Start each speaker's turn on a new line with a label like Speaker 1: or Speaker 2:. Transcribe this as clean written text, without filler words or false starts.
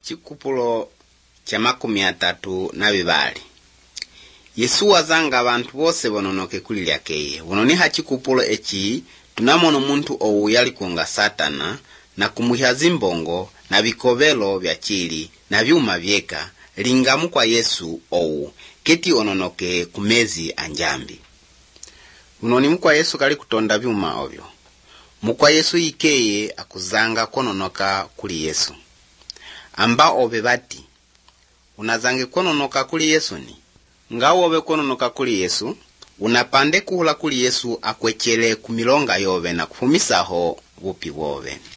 Speaker 1: Chikupulo cha 32. Yesu wazanga abantu bose bononoke kuli lyakeye. Bononiha chikupulo echi tunamono muntu owu yali kuonga Satana na kumuhya zimbongo na bikovelo vya chili na vyuma vyeka lingamu kwa Yesu owu keti ononoke kumezi anjambi. Unoni mkwa Yesu kali kutonda vyuma ovyo. Mkwa Yesu ikeye akuzanga kononoka kuli Yesu. Amba obe bati unazange kononoka kuli Yesu ni ngao obe kononoka kuli Yesu unapande kuhula kuli Yesu akwechele kumilonga yobe na kufumisaho bupi wobe.